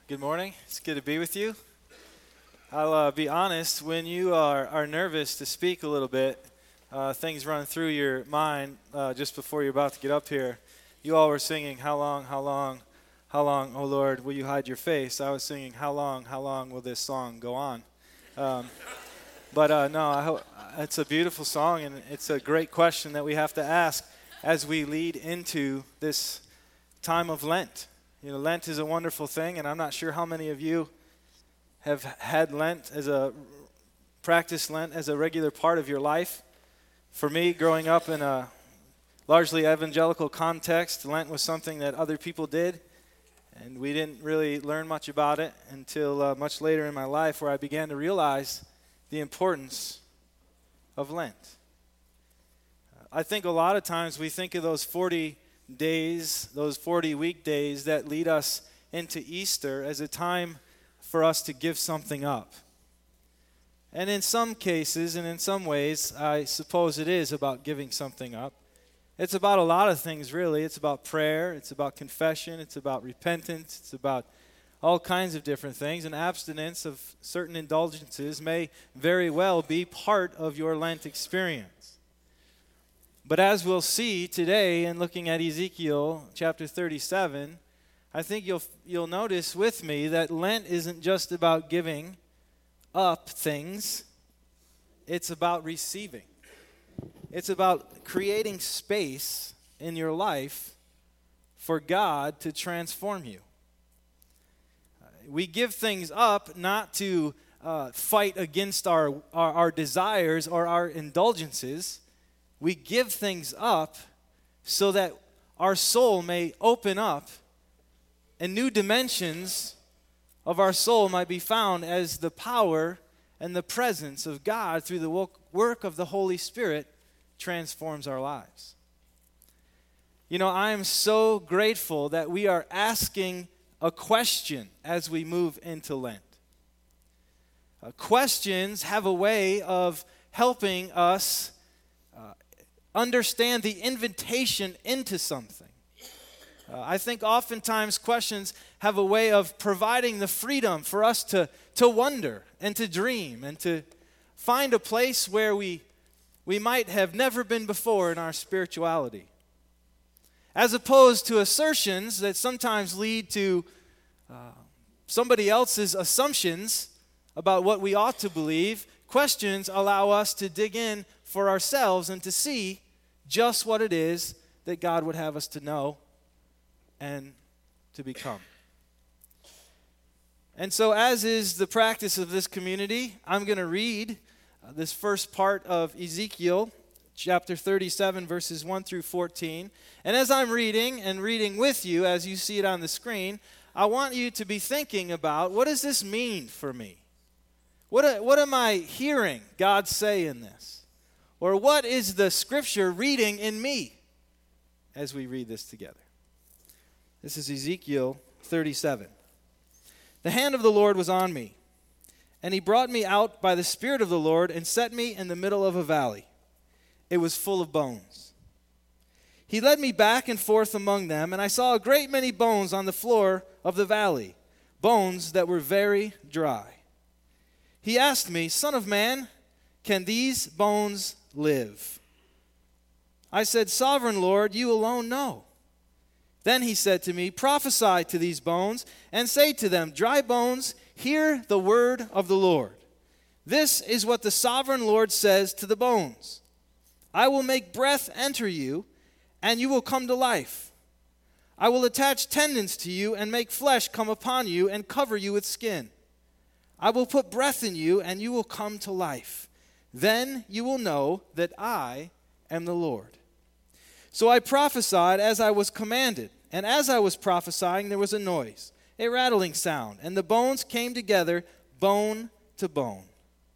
Good morning. It's good to be with you. I'll be honest, when you are nervous to speak a little bit, things run through your mind just before you're about to get up here. You all were singing, how long, oh Lord, will you hide your face? I was singing, how long will this song go on? No, it's a beautiful song, and it's a great question that we have to ask as we lead into this time of Lent. You know, Lent is a wonderful thing, and I'm not sure how many of you have had Lent practiced Lent as a regular part of your life. For me, growing up in a largely evangelical context, Lent was something that other people did, and we didn't really learn much about it until much later in my life, where I began to realize the importance of Lent. I think a lot of times we think of those 40 days, those 40 weekdays that lead us into Easter as a time for us to give something up. And in some cases and in some ways, I suppose it is about giving something up. It's about a lot of things, really. It's about prayer, it's about confession, it's about repentance, it's about all kinds of different things. And abstinence of certain indulgences may very well be part of your Lent experience. But as we'll see today in looking at Ezekiel chapter 37, I think you'll notice with me that Lent isn't just about giving up things. It's about receiving. It's about creating space in your life for God to transform you. We give things up not to fight against our desires or our indulgences. We give things up so that our soul may open up and new dimensions of our soul might be found as the power and the presence of God through the work of the Holy Spirit transforms our lives. You know, I am so grateful that we are asking a question as we move into Lent. Questions have a way of helping us understand the invitation into something. I think oftentimes questions have a way of providing the freedom for us to wonder and to dream and to find a place where we might have never been before in our spirituality. As opposed to assertions that sometimes lead to somebody else's assumptions about what we ought to believe, questions allow us to dig in for ourselves and to see just what it is that God would have us to know and to become. And so, as is the practice of this community, I'm going to read this first part of Ezekiel, chapter 37, verses 1 through 14. And as I'm reading with you, as you see it on the screen, I want you to be thinking about, what does this mean for me? What am I hearing God say in this? Or what is the Scripture reading in me as we read this together? This is Ezekiel 37. The hand of the Lord was on me, and he brought me out by the Spirit of the Lord and set me in the middle of a valley. It was full of bones. He led me back and forth among them, and I saw a great many bones on the floor of the valley, bones that were very dry. He asked me, Son of man, can these bones live? I said, Sovereign Lord, you alone know. Then he said to me, Prophesy to these bones and say to them, Dry bones, hear the word of the Lord. This is what the sovereign Lord says to the bones. I will make breath enter you, and you will come to life. I will attach tendons to you and make flesh come upon you and cover you with skin. I will put breath in you, and you will come to life. Then you will know that I am the Lord. So I prophesied as I was commanded, and as I was prophesying, there was a noise, a rattling sound, and the bones came together, bone to bone.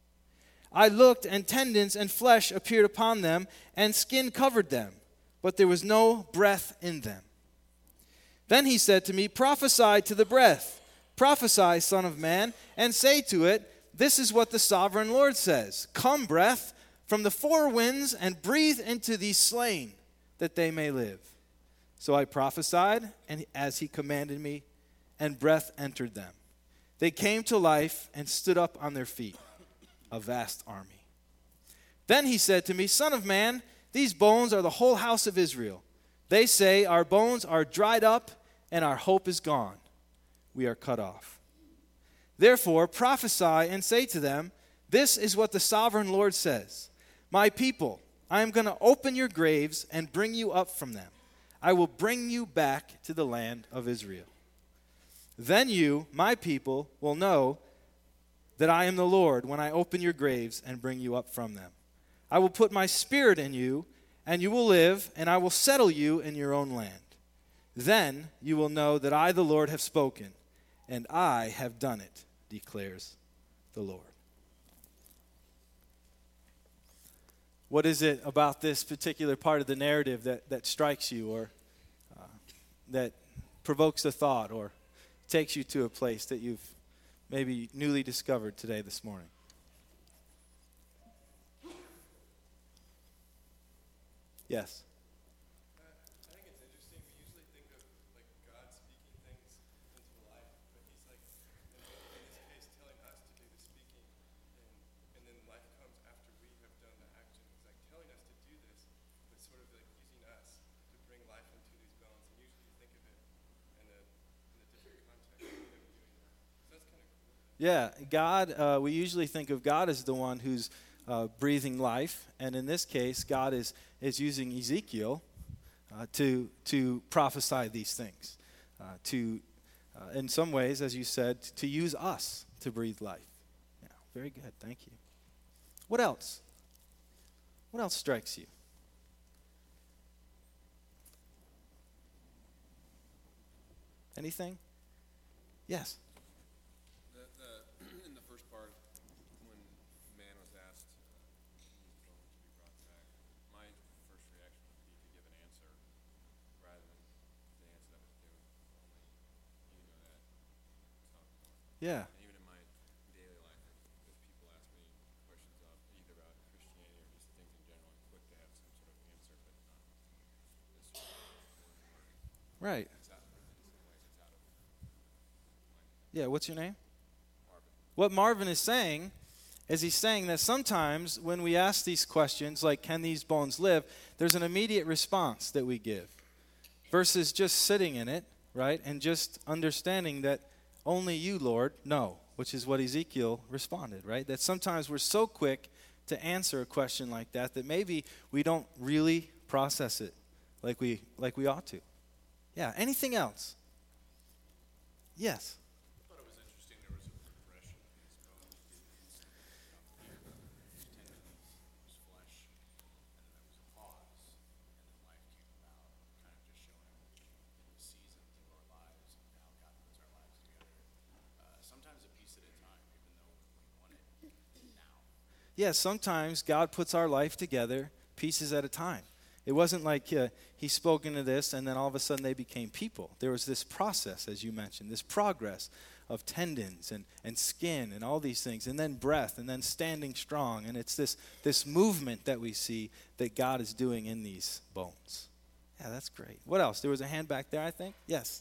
I looked, and tendons and flesh appeared upon them, and skin covered them, but there was no breath in them. Then he said to me, Prophesy to the breath. Prophesy, Son of man, and say to it, This is what the sovereign Lord says. Come, breath, from the four winds, and breathe into these slain, that they may live. So I prophesied, and as he commanded me, and breath entered them. They came to life and stood up on their feet, a vast army. Then he said to me, Son of man, these bones are the whole house of Israel. They say, our bones are dried up and our hope is gone. We are cut off. Therefore prophesy and say to them, this is what the sovereign Lord says. My people, I am going to open your graves and bring you up from them. I will bring you back to the land of Israel. Then you, my people, will know that I am the Lord when I open your graves and bring you up from them. I will put my spirit in you, and you will live, and I will settle you in your own land. Then you will know that I, the Lord, have spoken, and I have done it, declares the Lord. What is it about this particular part of the narrative that strikes you, or that provokes a thought, or takes you to a place that you've maybe newly discovered today, this morning? Yes. I think it's interesting. We usually think of like God speaking things into life, but He's like, in this case, telling us to do the speaking, and then life comes after we have done the action. He's like telling us to do this, but sort of like using us to bring life into these bones. And usually you think of it in a different context of Him doing that. So that's kind of cool. Yeah, God, we usually think of God as the one who's breathing life, and in this case, God is using Ezekiel to prophesy these things, in some ways, as you said, to use us to breathe life. Yeah, very good, thank you. What else? What else strikes you? Anything? Yes. In the first part, when man was asked these bones to be brought back, my first reaction would be to give an answer rather than the answer that was given. Only you know that. Yeah. And even in my daily life, if people ask me questions either about Christianity or just things in general, I'm quick to have some sort of answer, but not this sort of Right. it's out of it. In some ways, it's out of Yeah, what's your name? Marvin. What Marvin is saying is he's saying that sometimes when we ask these questions, like, can these bones live, there's an immediate response that we give versus just sitting in it, right, and just understanding that only you, Lord, know, which is what Ezekiel responded, right? That sometimes we're so quick to answer a question like that maybe we don't really process it like we ought to. Yeah, anything else? Yes. I thought it was interesting there was a progression of these bones being tendons, was flesh, and then there was a pause, and then life came about, kind of just showing the seasons of our lives and how God puts our lives together. Sometimes a piece at a time, even though we want it now. Yeah, sometimes God puts our life together pieces at a time. It wasn't like he spoke into this and then all of a sudden they became people. There was this process, as you mentioned, this progress of tendons and skin and all these things, and then breath, and then standing strong. And it's this movement that we see that God is doing in these bones. Yeah, that's great. What else? There was a hand back there, I think. Yes.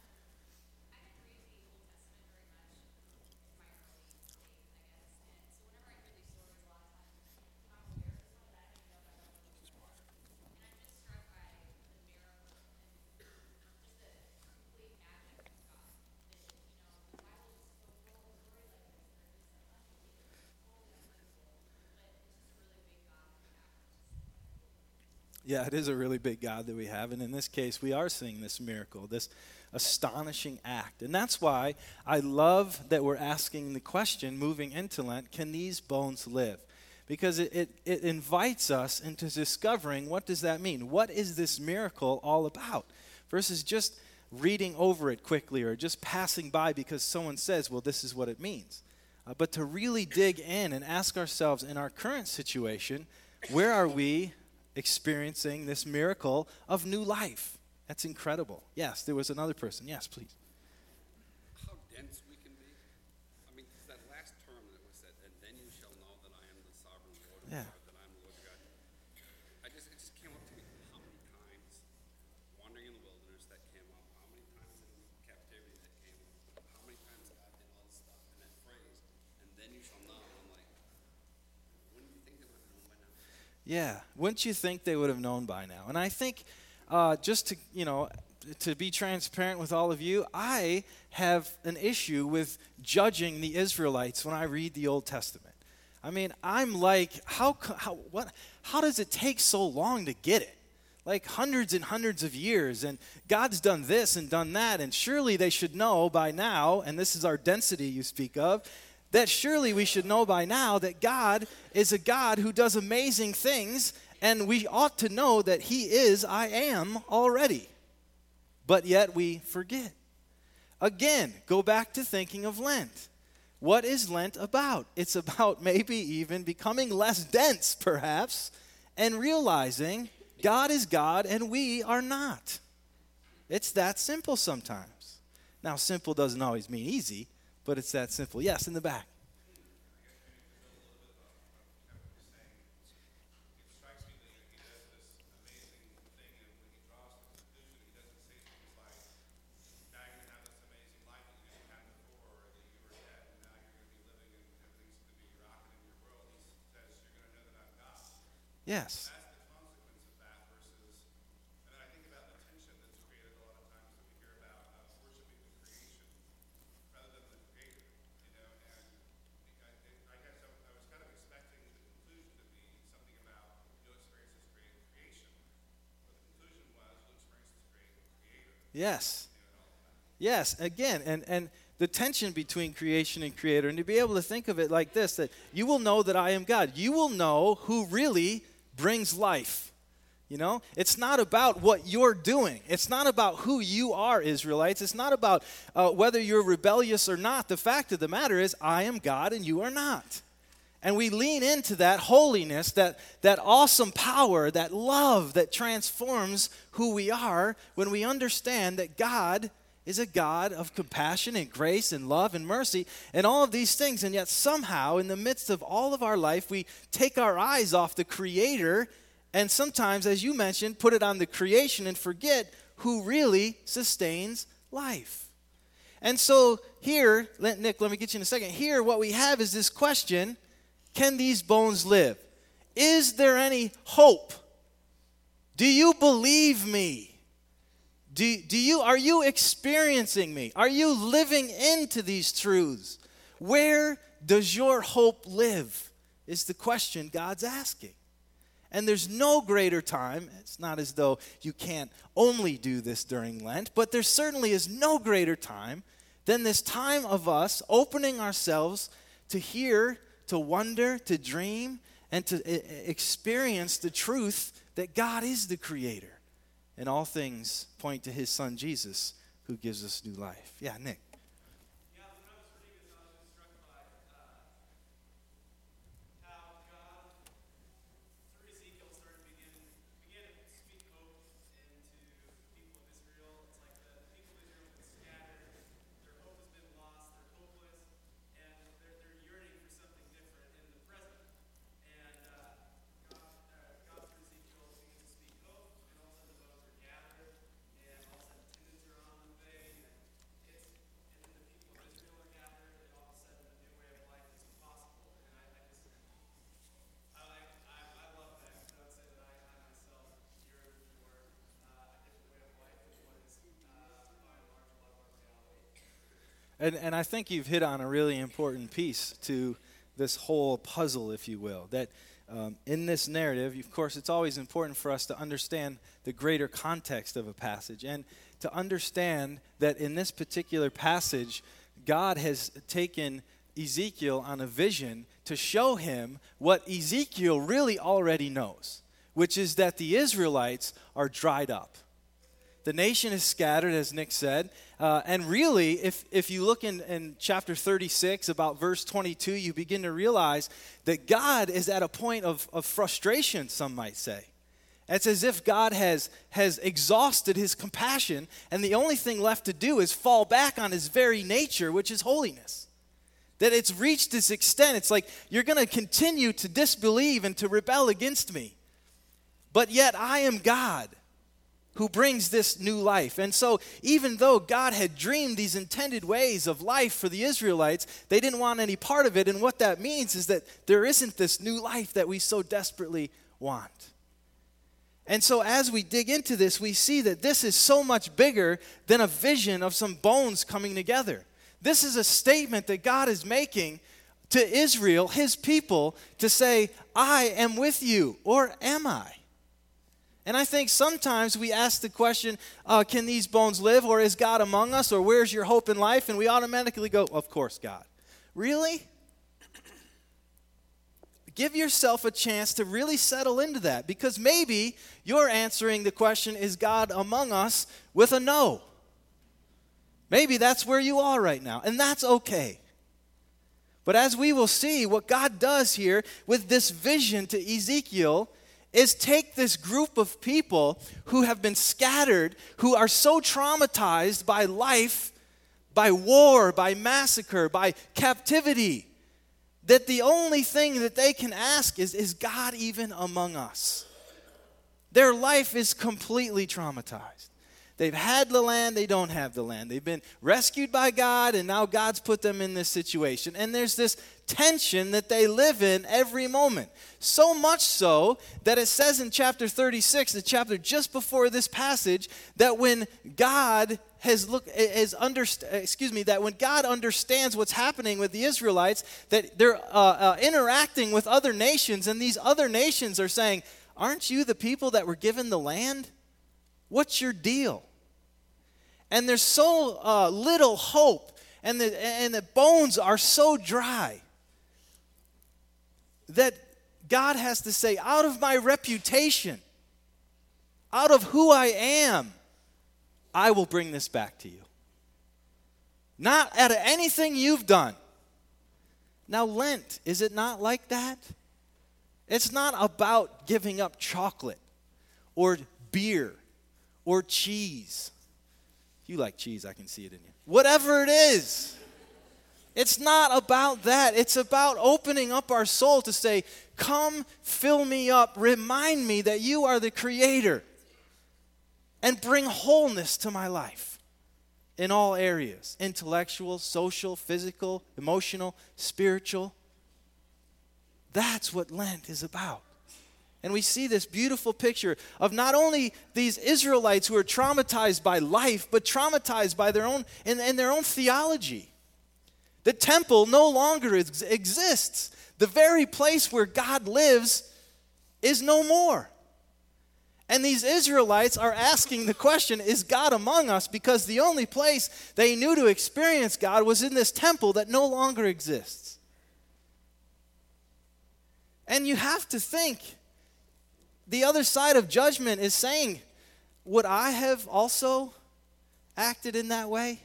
Yeah, it is a really big God that we have. And in this case, we are seeing this miracle, this astonishing act. And that's why I love that we're asking the question, moving into Lent, can these bones live? Because it invites us into discovering, what does that mean? What is this miracle all about? Versus just reading over it quickly or just passing by because someone says, well, this is what it means. But to really dig in and ask ourselves, in our current situation, where are we experiencing this miracle of new life? That's incredible. Yes, there was another person. Yes, please. How dense we can be. I mean, that last term that was said, and then you shall know that I am the sovereign Lord of Yeah. God, that I'm the Lord God. It just came up to me how many times wandering in the wilderness that came up, how many times in captivity that came up. Yeah, wouldn't you think they would have known by now? And I think just to, to be transparent with all of you, I have an issue with judging the Israelites when I read the Old Testament. I mean, I'm like, how does it take so long to get it? Like hundreds and hundreds of years, and God's done this and done that, and surely they should know by now, and this is our density you speak of, that surely we should know by now that God is a God who does amazing things, and we ought to know that he is I am already. But yet we forget. Again, go back to thinking of Lent. What is Lent about? It's about maybe even becoming less dense, perhaps, and realizing God is God and we are not. It's that simple sometimes. Now, simple doesn't always mean easy, but it's that simple. Yes, in the back. Yes. That's the consequence of that versus, and then I think about the tension that's created a lot of times that we hear about worshiping the creation rather than the creator, and I guess I was kind of expecting the conclusion to be something about you'll experience this great creation, but the conclusion was you'll experience this great creator. Yes. Yes, again, and the tension between creation and creator, and to be able to think of it like this, that you will know that I am God. You will know who really brings life. It's not about what you're doing. It's not about who you are, Israelites. It's not about whether you're rebellious or not. The fact of the matter is, I am God and you are not. And we lean into that holiness, that awesome power, that love that transforms who we are when we understand that God is a God of compassion and grace and love and mercy and all of these things. And yet somehow in the midst of all of our life, we take our eyes off the Creator and sometimes, as you mentioned, put it on the creation and forget who really sustains life. And so here, Nick, let me get you in a second. Here what we have is this question, can these bones live? Is there any hope? Do you believe me? Are you experiencing me? Are you living into these truths? Where does your hope live? Is the question God's asking. And there's no greater time. It's not as though you can't only do this during Lent, but there certainly is no greater time than this time of us opening ourselves to hear, to wonder, to dream, and to experience the truth that God is the Creator. And all things point to his Son, Jesus, who gives us new life. Yeah, Nick. Yeah, when I was reading this, I was just struck by how God, through Ezekiel, started to begin to speak hope into the people of Israel. It's like the people of Israel have been scattered, their hope has been lost, they're hopeless, and they're yearning for something different in the present. And God through Ezekiel begins to speak hope, and all of a sudden the bones are gathered, and all of a sudden tendons are on the way, and then the people of Israel are gathered, and all of a sudden a new way of life is possible. And I love that, because I would say that I myself yearn for a different way of life than what is by and large a lot of our reality. And I think you've hit on a really important piece to this whole puzzle, if you will, that in this narrative, of course, it's always important for us to understand the greater context of a passage and to understand that in this particular passage, God has taken Ezekiel on a vision to show him what Ezekiel really already knows, which is that the Israelites are dried up. The nation is scattered, as Nick said. And really, if you look in chapter 36, about verse 22, you begin to realize that God is at a point of frustration, some might say. It's as if God has exhausted his compassion, and the only thing left to do is fall back on his very nature, which is holiness. That it's reached this extent. It's like, you're going to continue to disbelieve and to rebel against me. But yet I am God who brings this new life. And so even though God had dreamed these intended ways of life for the Israelites, they didn't want any part of it. And what that means is that there isn't this new life that we so desperately want. And so as we dig into this, we see that this is so much bigger than a vision of some bones coming together. This is a statement that God is making to Israel, his people, to say, I am with you, or am I? And I think sometimes we ask the question, can these bones live, or is God among us, or where's your hope in life? And we automatically go, of course, God. Really? Give yourself a chance to really settle into that, because maybe you're answering the question, is God among us, with a no. Maybe that's where you are right now, and that's okay. But as we will see, what God does here with this vision to Ezekiel is take this group of people who have been scattered, who are so traumatized by life, by war, by massacre, by captivity, that the only thing that they can ask is God even among us? Their life is completely traumatized. They've had the land, they don't have the land. They've been rescued by God, and now God's put them in this situation. And there's this tension that they live in every moment. So much so that it says in chapter 36, the chapter just before this passage, that when God that when God understands what's happening with the Israelites, that they're interacting with other nations, and these other nations are saying, aren't you the people that were given the land? What's your deal? And there's so little hope, and the bones are so dry, that God has to say, out of my reputation, out of who I am, I will bring this back to you. Not out of anything you've done. Now, Lent, is it not like that? It's not about giving up chocolate or beer or cheese. You like cheese, I can see it in you. Whatever it is. It's not about that. It's about opening up our soul to say, come fill me up. Remind me that you are the creator. And bring wholeness to my life in all areas. Intellectual, social, physical, emotional, spiritual. That's what Lent is about. And we see this beautiful picture of not only these Israelites who are traumatized by life, but traumatized by their own in their own theology. The temple no longer exists. The very place where God lives is no more. And these Israelites are asking the question, is God among us? Because the only place they knew to experience God was in this temple that no longer exists. And you have to think, the other side of judgment is saying, would I have also acted in that way?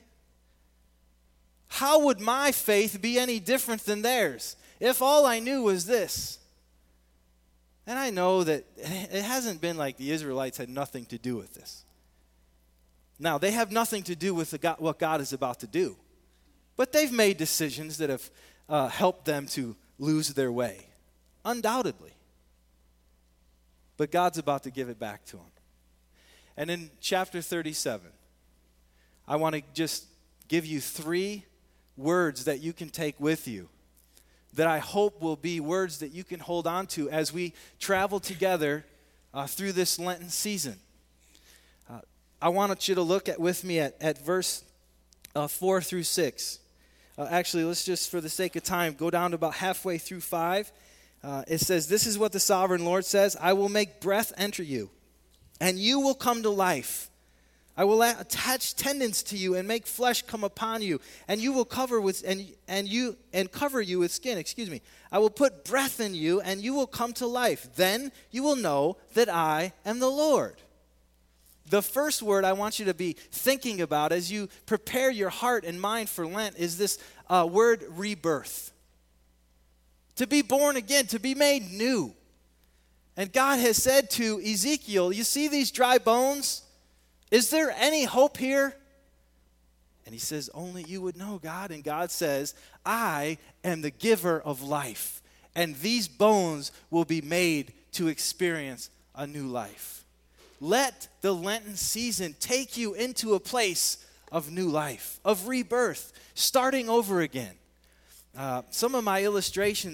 How would my faith be any different than theirs if all I knew was this? And I know that it hasn't been like the Israelites had nothing to do with this. Now, they have nothing to do with what God is about to do. But they've made decisions that have helped them to lose their way, undoubtedly. But God's about to give it back to them. And in chapter 37, I want to just give you 3 words that you can take with you, that I hope will be words that you can hold on to as we travel together through this Lenten season. I want you to look with me at verse 4 through 6. Actually, let's just, for the sake of time, go down to about halfway through 5. It says, this is what the sovereign Lord says, I will make breath enter you, and you will come to life. I will attach tendons to you and make flesh come upon you, and you will cover cover you with skin. I will put breath in you, and you will come to life. Then you will know that I am the Lord. The first word I want you to be thinking about as you prepare your heart and mind for Lent is this word rebirth. To be born again, to be made new. And God has said to Ezekiel, you see these dry bones? Is there any hope here? And he says, only you would know, God. And God says, I am the giver of life. And these bones will be made to experience a new life. Let the Lenten season take you into a place of new life, of rebirth, starting over again. Some of my illustrations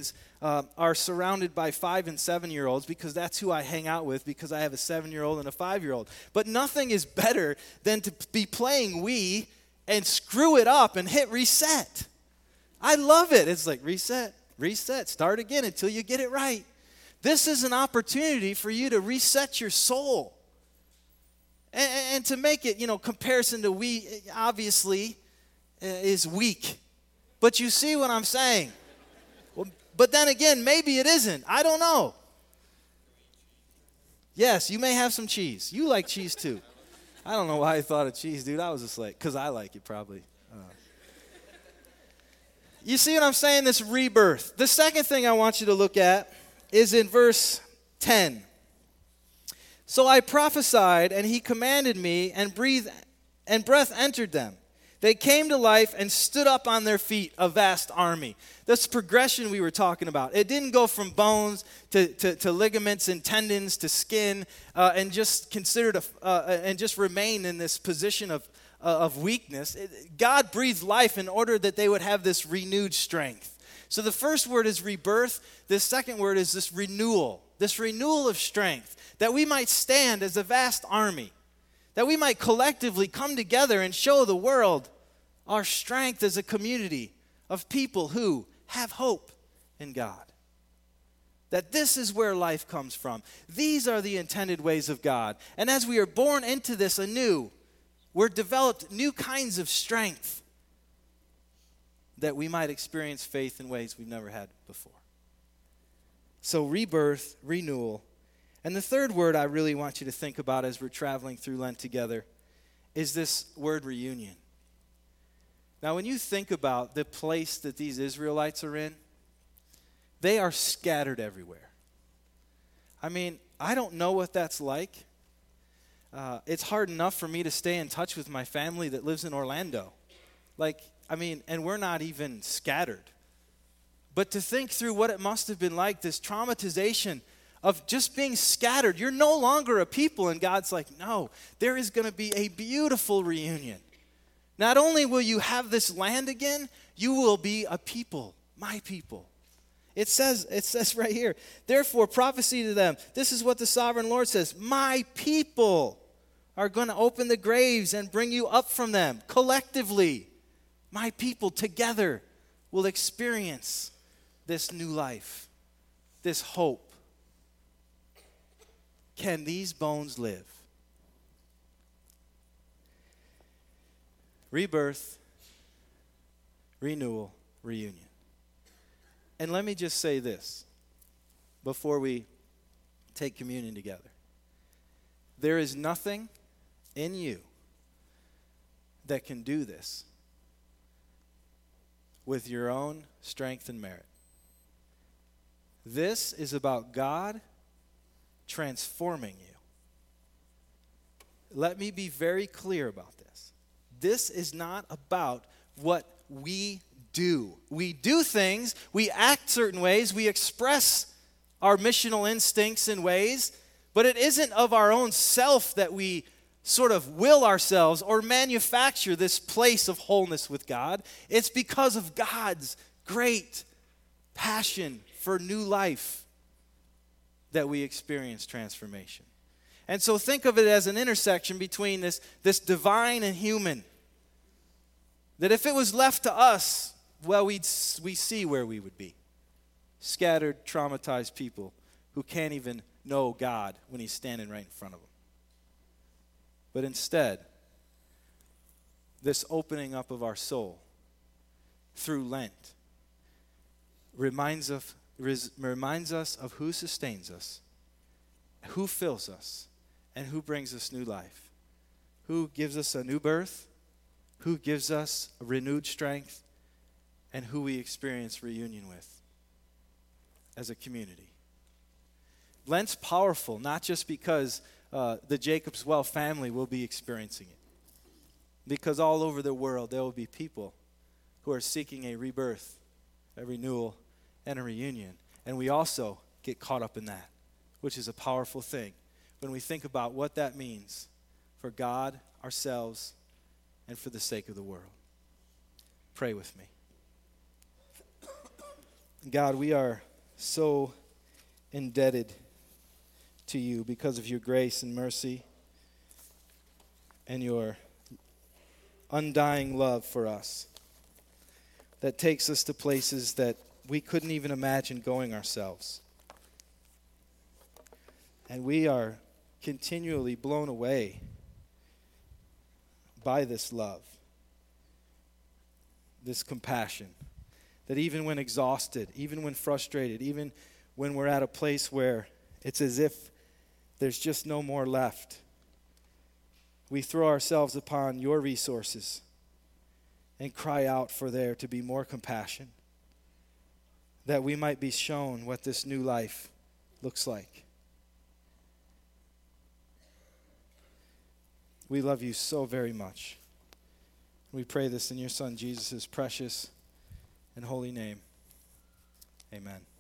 are surrounded by 5 and 7-year-olds because that's who I hang out with, because I have a 7-year-old and a 5-year-old. But nothing is better than to be playing Wii and screw it up and hit reset. I love it. It's like reset, start again until you get it right. This is an opportunity for you to reset your soul. And to make it, comparison to Wii, obviously, is weak. But you see what I'm saying. Well, but then again, maybe it isn't. I don't know. Yes, you may have some cheese. You like cheese too. I don't know why I thought of cheese, dude. I was just like, because I like it probably. You see what I'm saying? This rebirth. The second thing I want you to look at is in verse 10. So I prophesied, and he commanded me, and breath entered them. They came to life and stood up on their feet, a vast army. This progression we were talking about. It didn't go from bones to ligaments and tendons to skin, and just and just remain in this position of weakness. God breathed life in order that they would have this renewed strength. So the first word is rebirth. The second word is this renewal of strength, that we might stand as a vast army, that we might collectively come together and show the world our strength as a community of people who have hope in God. That this is where life comes from. These are the intended ways of God. And as we are born into this anew, we're developed new kinds of strength that we might experience faith in ways we've never had before. So rebirth, renewal. And the third word I really want you to think about as we're traveling through Lent together is this word reunion. Now, when you think about the place that these Israelites are in, they are scattered everywhere. I mean, I don't know what that's like. It's hard enough for me to stay in touch with my family that lives in Orlando. And we're not even scattered. But to think through what it must have been like, this traumatization of just being scattered. You're no longer a people, and God's like, no, there is going to be a beautiful reunion. Not only will you have this land again, you will be a people, my people. It says right here, therefore prophecy to them. This is what the sovereign Lord says. My people are going to open the graves and bring you up from them collectively. My people together will experience this new life, this hope. Can these bones live? Rebirth, renewal, reunion. And let me just say this before we take communion together. There is nothing in you that can do this with your own strength and merit. This is about God transforming you. Let me be very clear about this. This is not about what we do. We do things, we act certain ways, we express our missional instincts in ways, but it isn't of our own self that we sort of will ourselves or manufacture this place of wholeness with God. It's because of God's great passion for new life that we experience transformation. And so think of it as an intersection between this divine and human. That if it was left to us, well, we see where we would be. Scattered, traumatized people who can't even know God when he's standing right in front of them. But instead, this opening up of our soul through Lent reminds us of who sustains us, who fills us, and who brings us new life, who gives us a new birth, who gives us a renewed strength, and who we experience reunion with as a community. Lent's powerful, not just because the Jacob's Well family will be experiencing it, because all over the world there will be people who are seeking a rebirth, a renewal, and a reunion. And we also get caught up in that, which is a powerful thing when we think about what that means for God, ourselves, and for the sake of the world. Pray with me. God, we are so indebted to you because of your grace and mercy and your undying love for us that takes us to places that we couldn't even imagine going ourselves. And we are continually blown away by this love, this compassion, that even when exhausted, even when frustrated, even when we're at a place where it's as if there's just no more left, we throw ourselves upon your resources and cry out for there to be more compassion, that we might be shown what this new life looks like. We love you so very much. We pray this in your Son Jesus' precious and holy name. Amen.